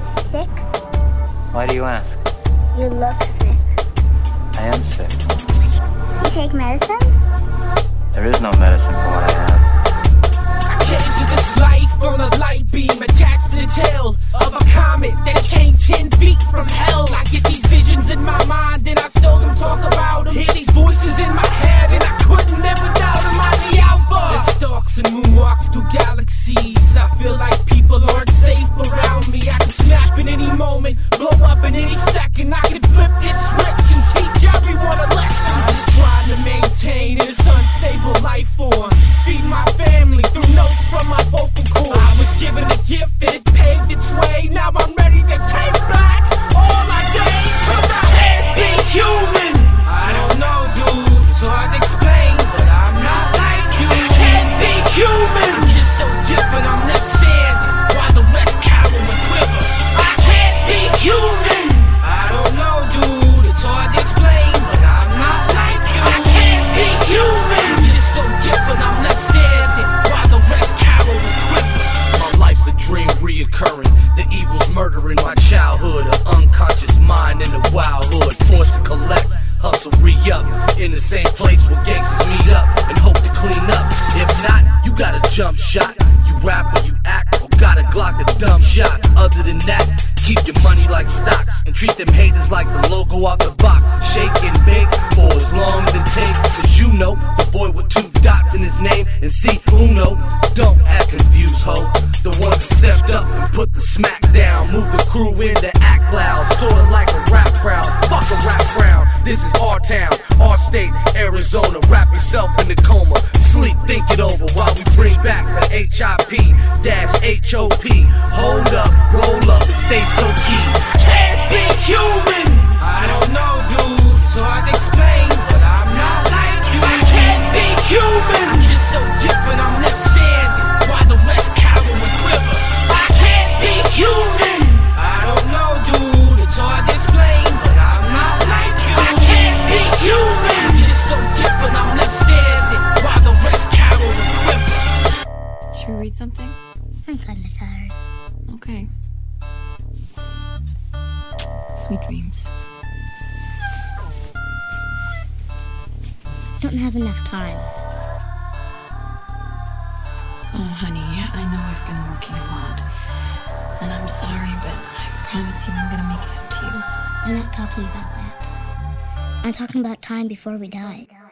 sick? Why do you ask? You look sick. I am sick. You take medicine? There is no medicine for what I have. I came to this life on a light beam attached to the tail of a comet that came 10 feet from hell. I get these visions in my mind and I seldom talk about them. Hear these voices in my head and I couldn't live without them. I'm the alpha that stalks and moonwalks through galaxies. I feel like people aren't safe around me. I can snap in any moment, blow up in any second. I can flip this switch and teach everyone a lesson. I'm just trying to maintain in this unstable life form. Feed my family through notes from my vocal cords. I was given a gift and it paved its way. Now I'm ready to take back all I gave. 'Cause I can't be human. I don't know, dude, it's hard to explain, but I'm not like you. I can't be human. I'm just so different, I'm left standing while the rest cower and quiver. I can't be human. I don't know, dude, it's hard to explain, but I'm not like you. I can't be human. I'm just so different, I'm left standing while the rest cower and quiver. My life's a dream reoccurring. The evil's murdering my childhood. An unconscious mind in the wild hood. Forced to collect, hustle, re-up. In the same place where gangsters meet up and hope to clean up. If not, you got a jump shot. You rap or you act, or got a Glock to dumb shots. Other than that, keep your money like stocks and treat them haters like the logo off the box. Shake and bake for as long as it takes. 'Cause you know the boy with 2 dots in his name and see Uno. Don't act confused, ho. The ones that stepped up and put the smack down. Move the crew in to act loud, sorta like a rap crowd. Fuck a rap crowd. This is our town, our state, Arizona. Wrap yourself in the coma. Sleep, think it over while we bring back the HIP-HOP. Hold up, roll up, and stay so key. Can't be human. I don't know, dude, it's hard to explain, but I'm not like you. I can't be human. I'm just so different, I'm left standing while the rest cower and quiver. I can't be human. I don't know, dude, it's hard to explain, but I'm not like you. I can't be human. I'm just so different, I'm left standing while the rest cower and quiver. Should we read something? I'm kinda tired. Okay. Sweet dreams. Don't have enough time. Oh, honey, I know I've been working a lot. And I'm sorry, but I promise you I'm gonna make it up to you. I'm not talking about that. I'm talking about time before we die.